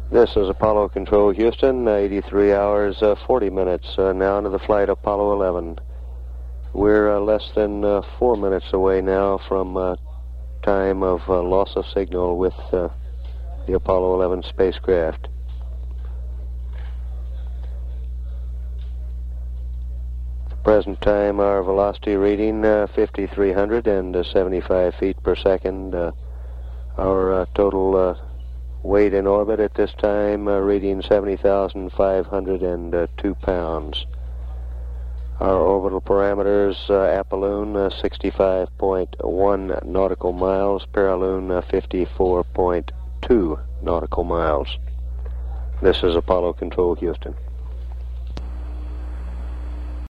This is Apollo Control Houston, 83 hours, 40 minutes now into the flight of Apollo 11. We're less than 4 minutes away now from time of loss of signal with the Apollo 11 spacecraft. At the present time, our velocity reading 5,375 feet per second. Our total weight in orbit at this time reading 70,502 pounds. Our orbital parameters, apolloon 65.1 nautical miles, paraloon 54.2 nautical miles. This is Apollo Control Houston.